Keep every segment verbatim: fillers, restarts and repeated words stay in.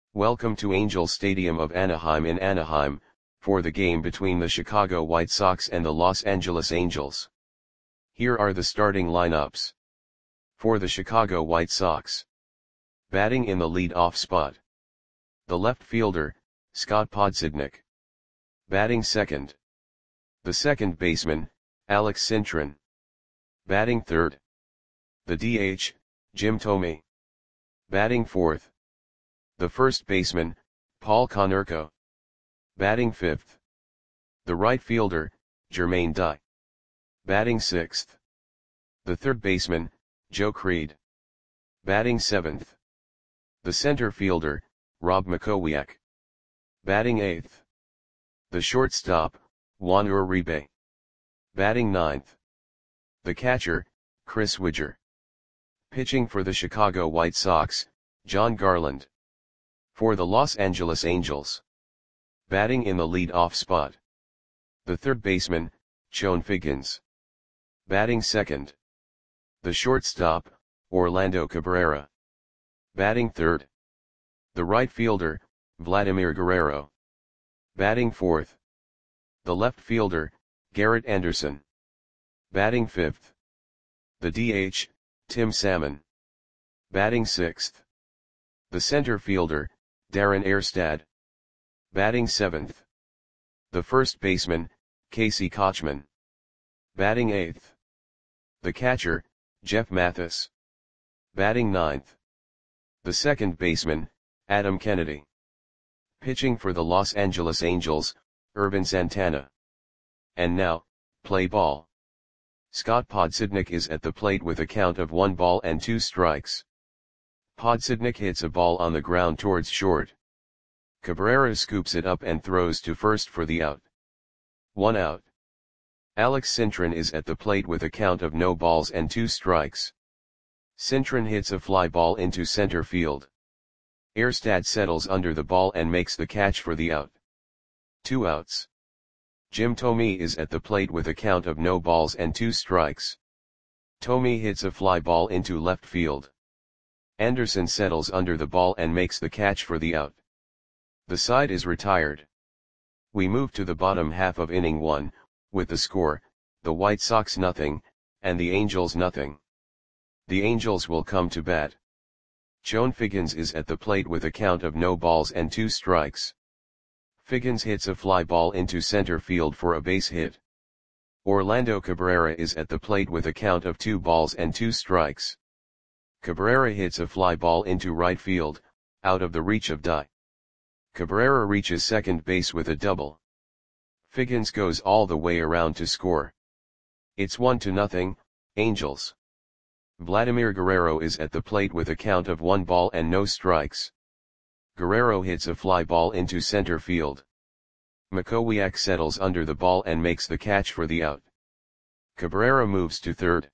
Welcome to Angels Stadium of Anaheim in Anaheim, for the game between the Chicago White Sox and the Los Angeles Angels. Here are the starting lineups. For the Chicago White Sox. Batting in the lead-off spot. The left fielder, Scott Podsednik. Batting second. The second baseman, Alex Cintron. Batting third. The D H, Jim Thome. Batting fourth. The first baseman, Paul Konerko. Batting fifth. The right fielder, Jermaine Dye. Batting sixth. The third baseman, Joe Creed. Batting seventh. The center fielder, Rob Makowiak. Batting eighth. The shortstop, Juan Uribe. Batting ninth. The catcher, Chris Widger. Pitching for the Chicago White Sox, John Garland. For the Los Angeles Angels. Batting in the lead-off spot. The third baseman, Chone Figgins. Batting second. The shortstop, Orlando Cabrera. Batting third. The right fielder, Vladimir Guerrero. Batting fourth. The left fielder, Garrett Anderson. Batting fifth. The D H, Tim Salmon. Batting sixth. The center fielder, Darren Erstad. Batting seventh. The first baseman, Casey Kotchman. Batting eighth. The catcher, Jeff Mathis. Batting ninth. The second baseman, Adam Kennedy. Pitching for the Los Angeles Angels, Ervin Santana. And now, play ball. Scott Podsednik is at the plate with a count of one ball and two strikes. Podsednik hits a ball on the ground towards short. Cabrera scoops it up and throws to first for the out. One out. Alex Cintron is at the plate with a count of no balls and two strikes. Cintron hits a fly ball into center field. Erstad settles under the ball and makes the catch for the out. Two outs. Jim Thome is at the plate with a count of no balls and two strikes. Thome hits a fly ball into left field. Anderson settles under the ball and makes the catch for the out. The side is retired. We move to the bottom half of inning one, with the score, the White Sox nothing, and the Angels nothing. The Angels will come to bat. Chone Figgins is at the plate with a count of no balls and two strikes. Figgins hits a fly ball into center field for a base hit. Orlando Cabrera is at the plate with a count of two balls and two strikes. Cabrera hits a fly ball into right field, out of the reach of Dye. Cabrera reaches second base with a double. Figgins goes all the way around to score. It's one to nothing, Angels. Vladimir Guerrero is at the plate with a count of one ball and no strikes. Guerrero hits a fly ball into center field. Makowiak settles under the ball and makes the catch for the out. Cabrera moves to third.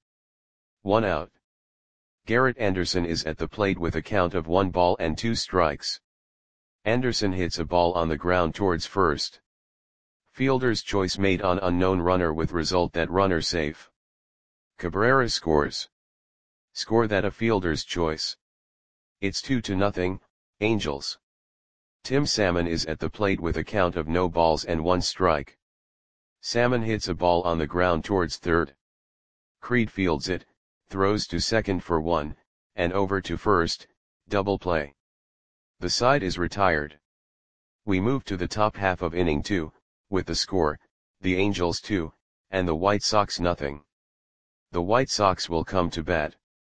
One out. Garrett Anderson is at the plate with a count of one ball and two strikes. Anderson hits a ball on the ground towards first. Fielder's choice made on unknown runner with result that runner safe. Cabrera scores. Score that a fielder's choice. It's two to nothing, Angels. Tim Salmon is at the plate with a count of no balls and one strike. Salmon hits a ball on the ground towards third. Creed fields it, throws to second for one, and over to first, double play. The side is retired. We move to the top half of inning two, with the score, the Angels two, and the White Sox nothing. The White Sox will come to bat.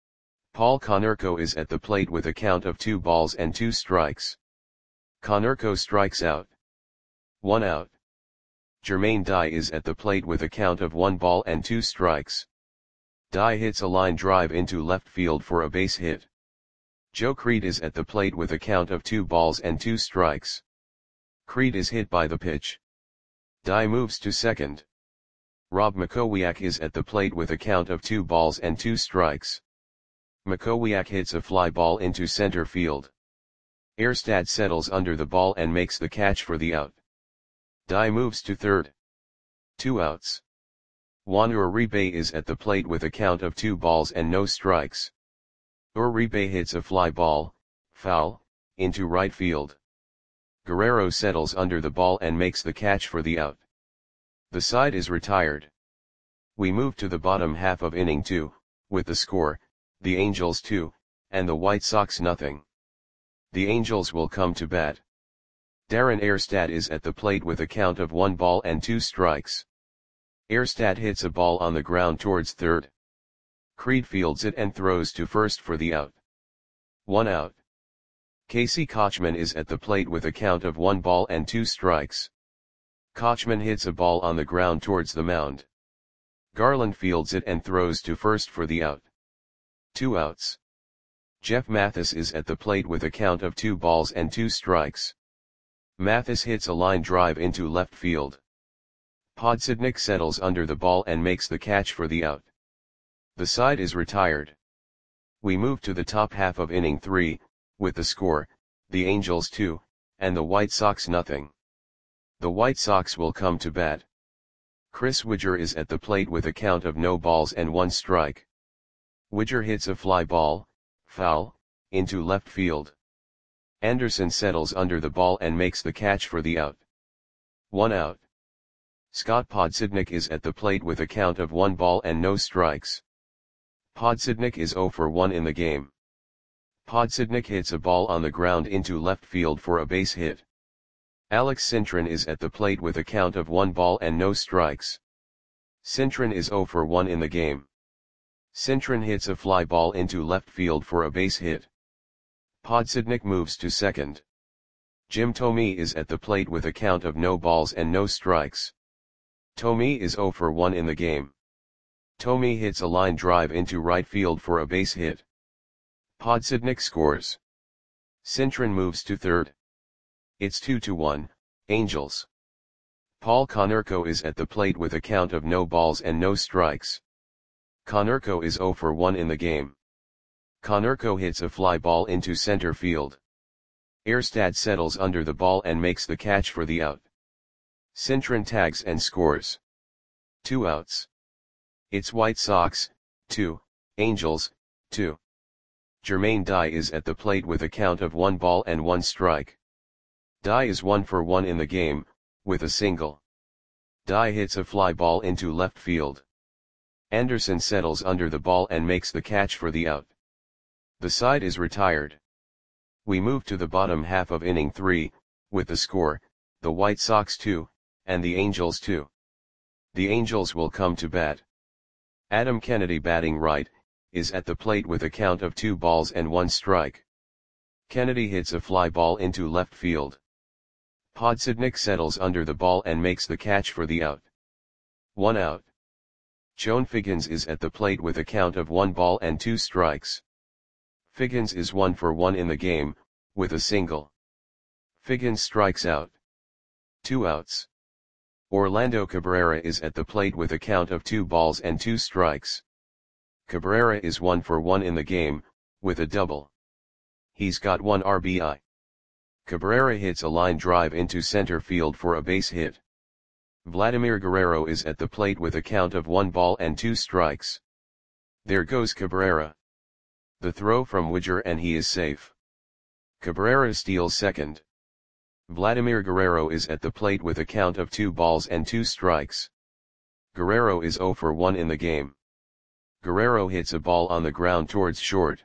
Paul Konerko is at the plate with a count of two balls and two strikes. Konerko strikes out. One out. Jermaine Dye is at the plate with a count of one ball and two strikes. Dye hits a line drive into left field for a base hit. Joe Creed is at the plate with a count of two balls and two strikes. Creed is hit by the pitch. Dye moves to second. Rob Makowiak is at the plate with a count of two balls and two strikes. Makowiak hits a fly ball into center field. Erstad settles under the ball and makes the catch for the out. Dye moves to third. Two outs. Juan Uribe is at the plate with a count of two balls and no strikes. Uribe hits a fly ball, foul, into right field. Guerrero settles under the ball and makes the catch for the out. The side is retired. We move to the bottom half of inning two, with the score, the Angels two, and the White Sox nothing. The Angels will come to bat. Darren Erstad is at the plate with a count of one ball and two strikes. Erstad hits a ball on the ground towards third. Creed fields it and throws to first for the out. One out. Casey Kochman is at the plate with a count of one ball and two strikes. Kochman hits a ball on the ground towards the mound. Garland fields it and throws to first for the out. Two outs. Jeff Mathis is at the plate with a count of two balls and two strikes. Mathis hits a line drive into left field. Podsednik settles under the ball and makes the catch for the out. The side is retired. We move to the top half of inning three, with the score, the Angels two, and the White Sox nothing. The White Sox will come to bat. Chris Widger is at the plate with a count of no balls and one strike. Widger hits a fly ball, foul, into left field. Anderson settles under the ball and makes the catch for the out. One out. Scott Podsednik is at the plate with a count of one ball and no strikes. Podsednik is zero for one in the game. Podsednik hits a ball on the ground into left field for a base hit. Alex Cintron is at the plate with a count of one ball and no strikes. Cintron is zero for one in the game. Cintron hits a fly ball into left field for a base hit. Podsednik moves to second. Jim Thome is at the plate with a count of no balls and no strikes. Thome is zero for one in the game. Thome hits a line drive into right field for a base hit. Podsednik scores. Cintron moves to third. It's two to one, Angels. Paul Konerko is at the plate with a count of no balls and no strikes. Konerko is zero for one in the game. Konerko hits a fly ball into center field. Erstad settles under the ball and makes the catch for the out. Cintron tags and scores. Two outs. It's White Sox, two, Angels, two. Jermaine Dye is at the plate with a count of one ball and one strike. Dye is one for one in the game, with a single. Dye hits a fly ball into left field. Anderson settles under the ball and makes the catch for the out. The side is retired. We move to the bottom half of inning three, with the score, the White Sox two, and the Angels two. The Angels will come to bat. Adam Kennedy, batting right, is at the plate with a count of two balls and one strike. Kennedy hits a fly ball into left field. Podsednik settles under the ball and makes the catch for the out. One out. Joan Figgins is at the plate with a count of one ball and two strikes. Figgins is one for one in the game, with a single. Figgins strikes out. Two outs. Orlando Cabrera is at the plate with a count of two balls and two strikes. Cabrera is one for one in the game, with a double. He's got one R B I. Cabrera hits a line drive into center field for a base hit. Vladimir Guerrero is at the plate with a count of one ball and two strikes. There goes Cabrera. The throw from Widger and he is safe. Cabrera steals second. Vladimir Guerrero is at the plate with a count of two balls and two strikes. Guerrero is zero for one in the game. Guerrero hits a ball on the ground towards short.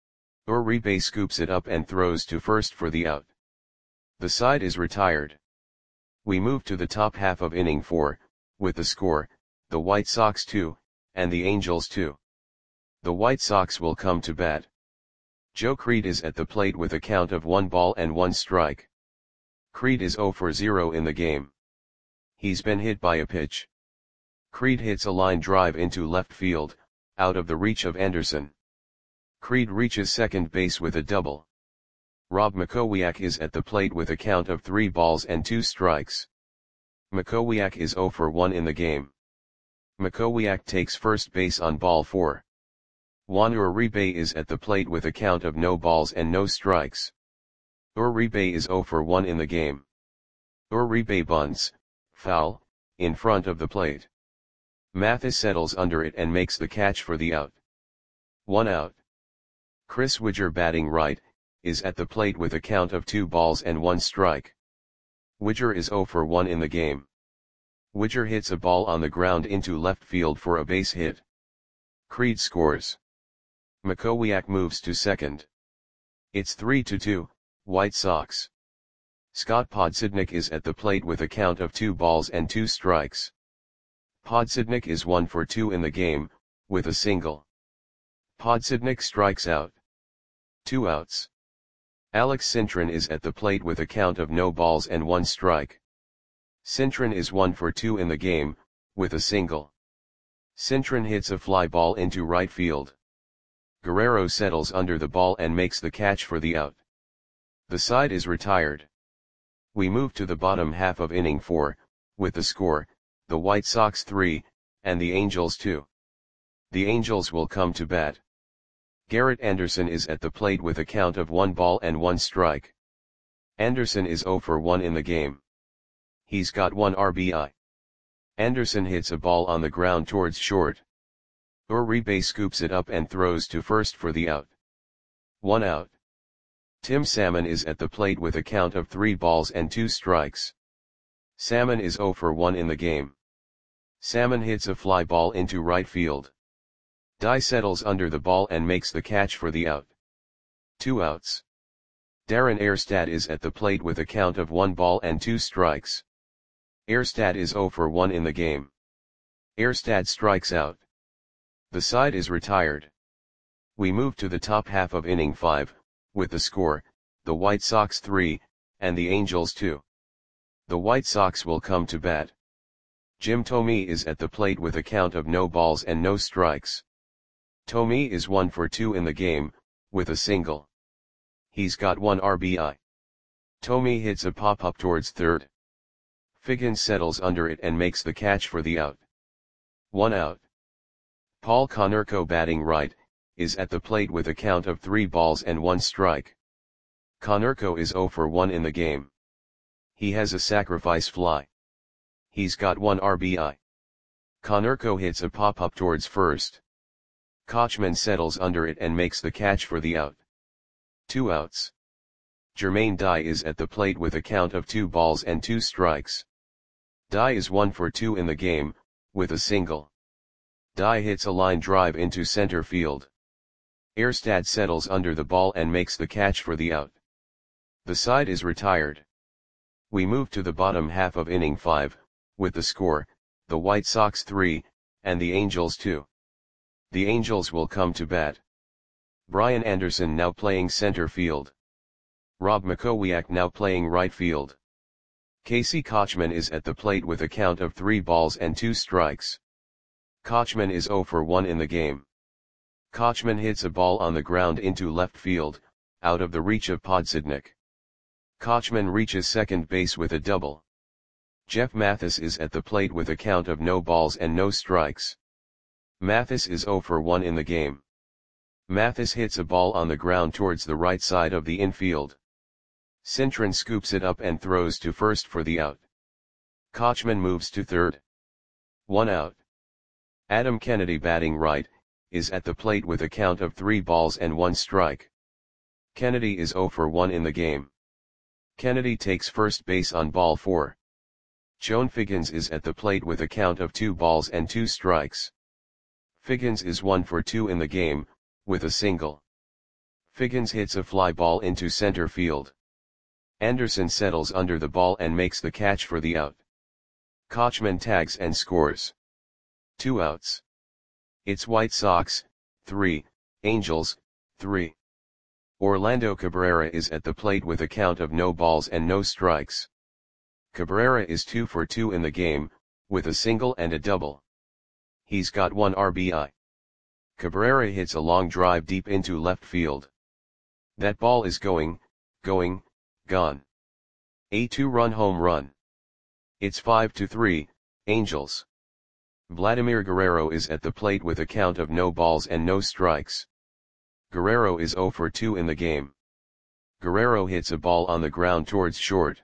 Uribe scoops it up and throws to first for the out. The side is retired. We move to the top half of inning four, with the score, the White Sox two, and the Angels two. The White Sox will come to bat. Joe Creed is at the plate with a count of one ball and one strike. Creed is zero for zero in the game. He's been hit by a pitch. Creed hits a line drive into left field, out of the reach of Anderson. Creed reaches second base with a double. Rob Makowiak is at the plate with a count of three balls and two strikes. Makowiak is zero for one in the game. Makowiak takes first base on ball four. Juan Uribe is at the plate with a count of no balls and no strikes. Uribe is zero for one in the game. Uribe bunts, foul, in front of the plate. Mathis settles under it and makes the catch for the out. One out. Chris Widger, batting right, is at the plate with a count of two balls and one strike. Widger is zero for one in the game. Widger hits a ball on the ground into left field for a base hit. Creed scores. Makowiak moves to second. It's three to two, White Sox. Scott Podsednik is at the plate with a count of two balls and two strikes. Podsednik is one for two in the game, with a single. Podsednik strikes out. Two outs. Alex Cintron is at the plate with a count of no balls and one strike. Cintron is one for two in the game, with a single. Cintron hits a fly ball into right field. Guerrero settles under the ball and makes the catch for the out. The side is retired. We move to the bottom half of inning four, with the score, the White Sox three, and the Angels two. The Angels will come to bat. Garrett Anderson is at the plate with a count of one ball and one strike. Anderson is zero for one in the game. He's got one R B I. Anderson hits a ball on the ground towards short. Uribe scoops it up and throws to first for the out. One out. Tim Salmon is at the plate with a count of three balls and two strikes. Salmon is zero for one in the game. Salmon hits a fly ball into right field. Dye settles under the ball and makes the catch for the out. Two outs. Darren Erstad is at the plate with a count of one ball and two strikes. Erstad is zero for one in the game. Erstad strikes out. The side is retired. We move to the top half of inning five, with the score, the White Sox three, and the Angels two. The White Sox will come to bat. Jim Thome is at the plate with a count of no balls and no strikes. Thome is one for two in the game, with a single. He's got one R B I. Thome hits a pop-up towards third. Figgins settles under it and makes the catch for the out. One out. Paul Konerko, batting right, is at the plate with a count of three balls and one strike. Konerko is zero for one in the game. He has a sacrifice fly. He's got one R B I. Konerko hits a pop-up towards first. Kochman settles under it and makes the catch for the out. Two outs. Jermaine Dye is at the plate with a count of two balls and two strikes. Dye is one for two in the game, with a single. Dye hits a line drive into center field. Erstad settles under the ball and makes the catch for the out. The side is retired. We move to the bottom half of inning five, with the score, the White Sox three, and the Angels two. The Angels will come to bat. Brian Anderson now playing center field. Rob Makowiak now playing right field. Casey Kochman is at the plate with a count of three balls and two strikes. Kochman is zero for one in the game. Kochman hits a ball on the ground into left field, out of the reach of Podsednik. Kochman reaches second base with a double. Jeff Mathis is at the plate with a count of no balls and no strikes. Mathis is zero for one in the game. Mathis hits a ball on the ground towards the right side of the infield. Cintron scoops it up and throws to first for the out. Kochman moves to third. One out. Adam Kennedy, batting right, is at the plate with a count of three balls and one strike. Kennedy is zero for one in the game. Kennedy takes first base on ball four. Joan Figgins is at the plate with a count of two balls and two strikes. Figgins is one for two in the game, with a single. Figgins hits a fly ball into center field. Anderson settles under the ball and makes the catch for the out. Kochman tags and scores. Two outs. It's White Sox, three, Angels, three. Orlando Cabrera is at the plate with a count of no balls and no strikes. Cabrera is two for two in the game, with a single and a double. He's got one R B I. Cabrera hits a long drive deep into left field. That ball is going, going, gone. A two-run home run. It's five to three, Angels. Vladimir Guerrero is at the plate with a count of no balls and no strikes. Guerrero is zero for two in the game. Guerrero hits a ball on the ground towards short.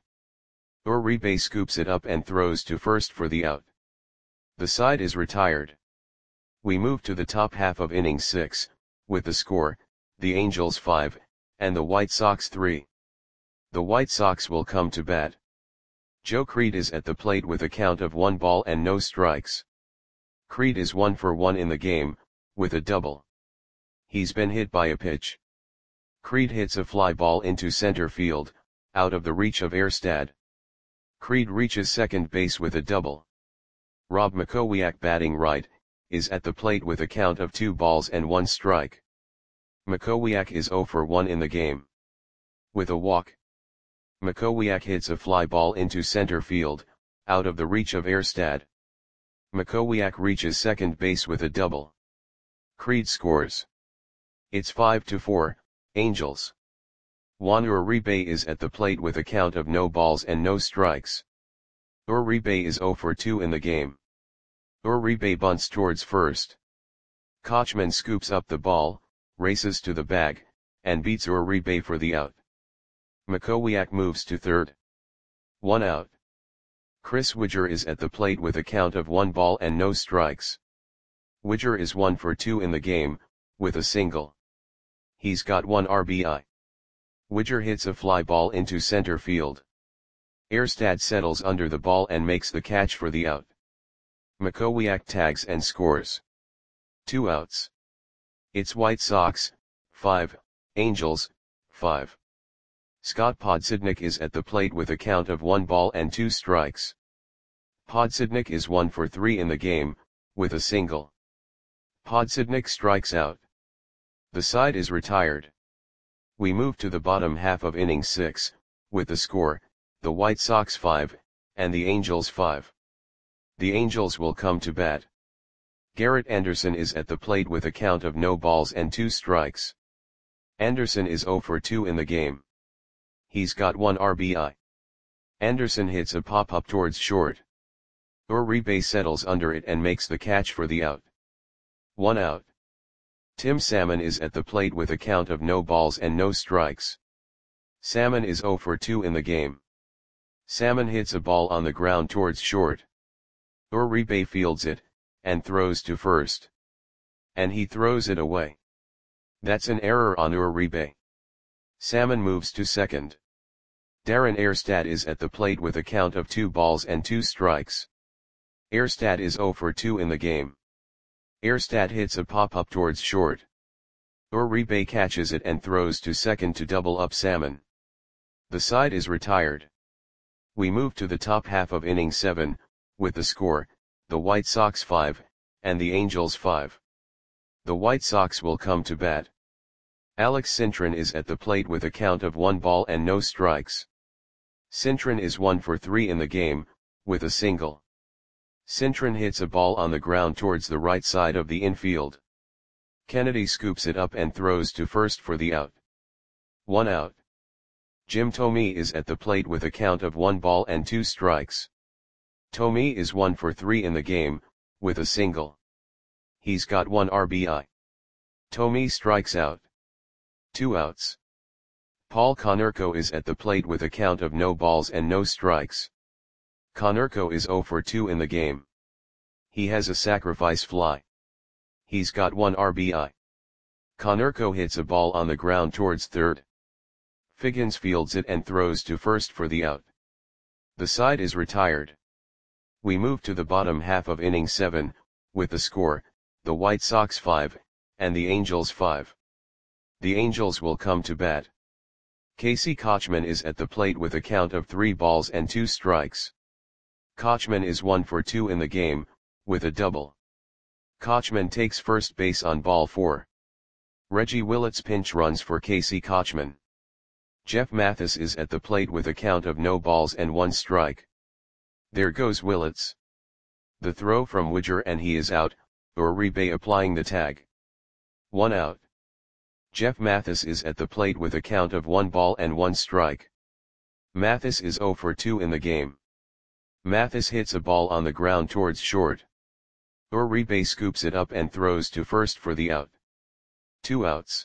Uribe scoops it up and throws to first for the out. The side is retired. We move to the top half of inning six, with the score, the Angels five, and the White Sox three. The White Sox will come to bat. Joe Creed is at the plate with a count of one ball and no strikes. Creed is one for one in the game, with a double. He's been hit by a pitch. Creed hits a fly ball into center field, out of the reach of Erstad. Creed reaches second base with a double. Rob Makowiak, batting right, is at the plate with a count of two balls and one strike. Makowiak is zero for one in the game. With a walk. Makowiak hits a fly ball into center field, out of the reach of Erstad. Makowiak reaches second base with a double. Creed scores. It's five to four, Angels. Juan Uribe is at the plate with a count of no balls and no strikes. Uribe is zero for two in the game. Uribe bunts towards first. Kochman scoops up the ball, races to the bag, and beats Uribe for the out. Makowiak moves to third. One out. Chris Widger is at the plate with a count of one ball and no strikes. Widger is one for two in the game, with a single. He's got one R B I. Widger hits a fly ball into center field. Erstad settles under the ball and makes the catch for the out. Makowiak tags and scores. Two outs. It's White Sox, five, Angels, five. Scott Podsednik is at the plate with a count of one ball and two strikes. Podsednik is one for three in the game, with a single. Podsednik strikes out. The side is retired. We move to the bottom half of inning six, with the score, the White Sox five, and the Angels five. The Angels will come to bat. Garrett Anderson is at the plate with a count of no balls and two strikes. Anderson is zero for two in the game. He's got one R B I. Anderson hits a pop-up towards short. Uribe settles under it and makes the catch for the out. One out. Tim Salmon is at the plate with a count of no balls and no strikes. Salmon is zero for two in the game. Salmon hits a ball on the ground towards short. Uribe fields it, and throws to first. And he throws it away. That's an error on Uribe. Salmon moves to second. Darren Erstad is at the plate with a count of two balls and two strikes. Erstad is zero for two in the game. Erstad hits a pop-up towards short. Uribe catches it and throws to second to double up Salmon. The side is retired. We move to the top half of inning seven, with the score, the White Sox five, and the Angels five. The White Sox will come to bat. Alex Cintron is at the plate with a count of one ball and no strikes. Cintron is one for three in the game, with a single. Cintron hits a ball on the ground towards the right side of the infield. Kennedy scoops it up and throws to first for the out. One out. Jim Thome is at the plate with a count of one ball and two strikes. Thome is one for three in the game, with a single. He's got one R B I. Thome strikes out. Two outs. Paul Konerko is at the plate with a count of no balls and no strikes. Konerko is zero for two in the game. He has a sacrifice fly. He's got one R B I. Konerko hits a ball on the ground towards third. Figgins fields it and throws to first for the out. The side is retired. We move to the bottom half of inning seven, with the score, the White Sox five, and the Angels five. The Angels will come to bat. Casey Kochman is at the plate with a count of three balls and two strikes. Kochman is one for two in the game, with a double. Kochman takes first base on ball four. Reggie Willits pinch runs for Casey Kochman. Jeff Mathis is at the plate with a count of no balls and one strike. There goes Willits. The throw from Widger and he is out, Uribe applying the tag. One out. Jeff Mathis is at the plate with a count of one ball and one strike. Mathis is zero for two in the game. Mathis hits a ball on the ground towards short. Uribe scoops it up and throws to first for the out. Two outs.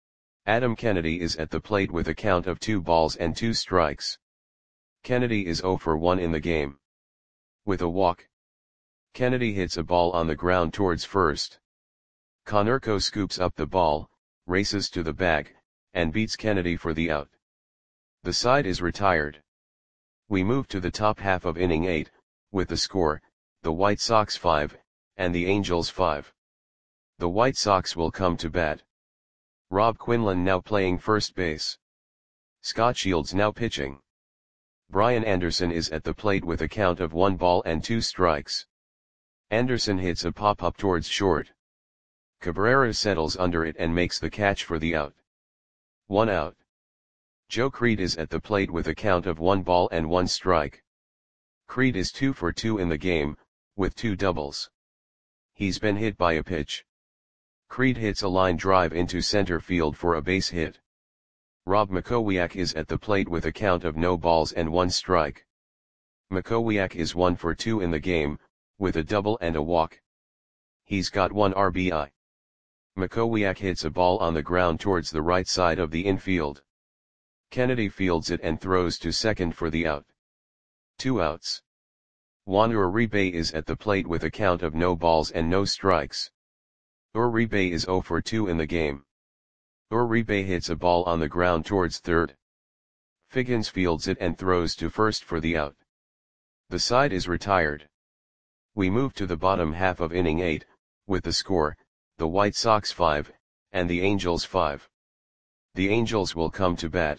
Adam Kennedy is at the plate with a count of two balls and two strikes. Kennedy is zero for one in the game. With a walk. Kennedy hits a ball on the ground towards first. Konerko scoops up the ball, races to the bag, and beats Kennedy for the out. The side is retired. We move to the top half of inning eight, with the score, the White Sox five, and the Angels five. The White Sox will come to bat. Rob Quinlan now playing first base. Scott Shields now pitching. Brian Anderson is at the plate with a count of one ball and two strikes. Anderson hits a pop-up towards short. Cabrera settles under it and makes the catch for the out. One out. Joe Creed is at the plate with a count of one ball and one strike. Creed is two for two in the game, with two doubles. He's been hit by a pitch. Creed hits a line drive into center field for a base hit. Rob Makowiak is at the plate with a count of no balls and one strike. Makowiak is one for two in the game, with a double and a walk. He's got one R B I. Makowiak hits a ball on the ground towards the right side of the infield. Kennedy fields it and throws to second for the out. Two outs. Juan Uribe is at the plate with a count of no balls and no strikes. Uribe is zero for two in the game. Uribe hits a ball on the ground towards third. Figgins fields it and throws to first for the out. The side is retired. We move to the bottom half of inning eight, with the score, the White Sox five, and the Angels five. The Angels will come to bat.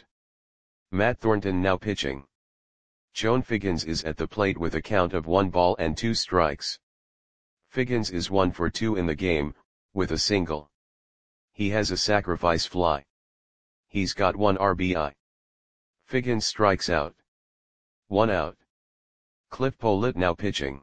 Matt Thornton now pitching. Joan Figgins is at the plate with a count of one ball and two strikes. Figgins is one for two in the game, with a single. He has a sacrifice fly. He's got one R B I. Figgins strikes out. One out. Cliff Pollitt now pitching.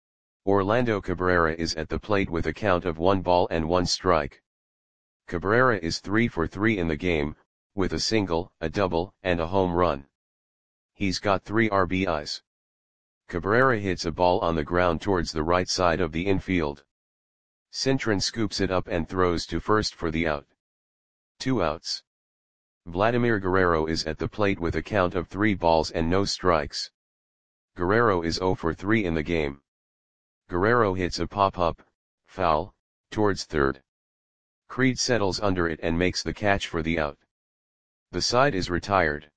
Orlando Cabrera is at the plate with a count of one ball and one strike. Cabrera is three for three in the game, with a single, a double, and a home run. He's got three R B Is. Cabrera hits a ball on the ground towards the right side of the infield. Cintron scoops it up and throws to first for the out. Two outs. Vladimir Guerrero is at the plate with a count of three balls and no strikes. Guerrero is zero for three in the game. Guerrero hits a pop-up, foul, towards third. Creed settles under it and makes the catch for the out. The side is retired.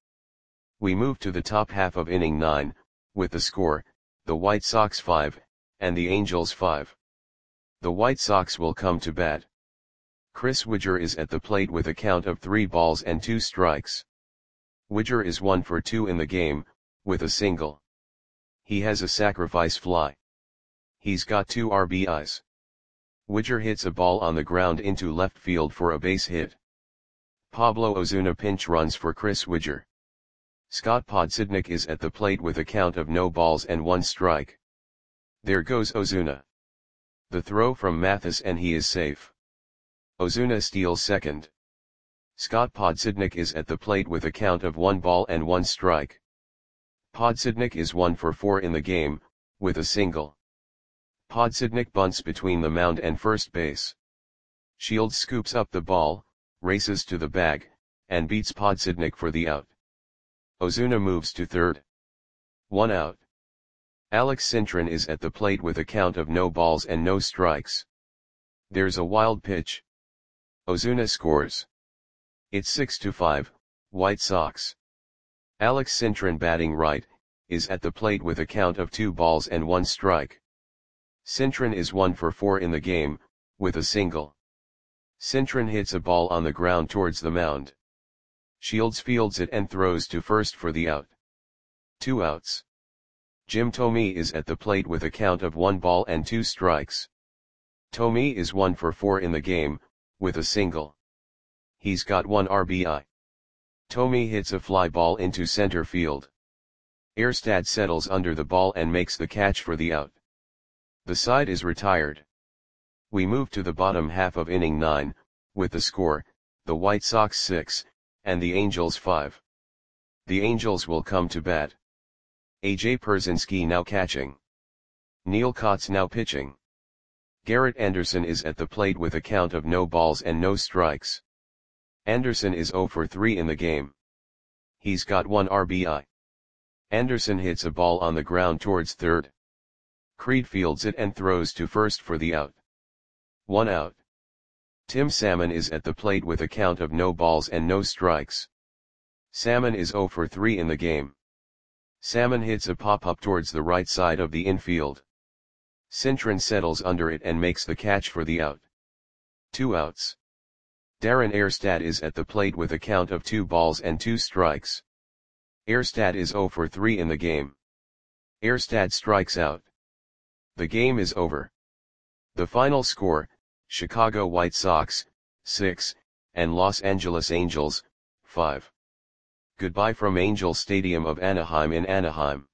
We move to the top half of inning nine, with the score, the White Sox five, and the Angels five. The White Sox will come to bat. Chris Widger is at the plate with a count of three balls and two strikes. Widger is one for two in the game, with a single. He has a sacrifice fly. He's got two R B Is. Widger hits a ball on the ground into left field for a base hit. Pablo Ozuna pinch runs for Chris Widger. Scott Podsednik is at the plate with a count of no balls and one strike. There goes Ozuna. The throw from Mathis and he is safe. Ozuna steals second. Scott Podsednik is at the plate with a count of one ball and one strike. Podsednik is one for four in the game, with a single. Podsednik bunts between the mound and first base. Shields scoops up the ball, races to the bag, and beats Podsednik for the out. Ozuna moves to third. One out. Alex Cintron is at the plate with a count of no balls and no strikes. There's a wild pitch. Ozuna scores. It's six to five, White Sox. Alex Cintron batting right, is at the plate with a count of two balls and one strike. Cintron is one for four in the game, with a single. Cintron hits a ball on the ground towards the mound. Shields fields it and throws to first for the out. Two outs. Jim Thome is at the plate with a count of one ball and two strikes. Thome is one for four in the game, with a single. He's got one R B I. Thome hits a fly ball into center field. Erstad settles under the ball and makes the catch for the out. The side is retired. We move to the bottom half of inning nine, with the score, the White Sox six, and the Angels five. The Angels will come to bat. A J Pierzynski now catching. Neil Kotz now pitching. Garrett Anderson is at the plate with a count of no balls and no strikes. Anderson is zero for three in the game. He's got one R B I. Anderson hits a ball on the ground towards third. Creed fields it and throws to first for the out. One out. Tim Salmon is at the plate with a count of no balls and no strikes. Salmon is zero for three in the game. Salmon hits a pop-up towards the right side of the infield. Cintron settles under it and makes the catch for the out. Two outs. Darren Erstad is at the plate with a count of two balls and two strikes. Erstad is zero for three in the game. Erstad strikes out. The game is over. The final score, Chicago White Sox, six, and Los Angeles Angels, five. Goodbye from Angel Stadium of Anaheim in Anaheim.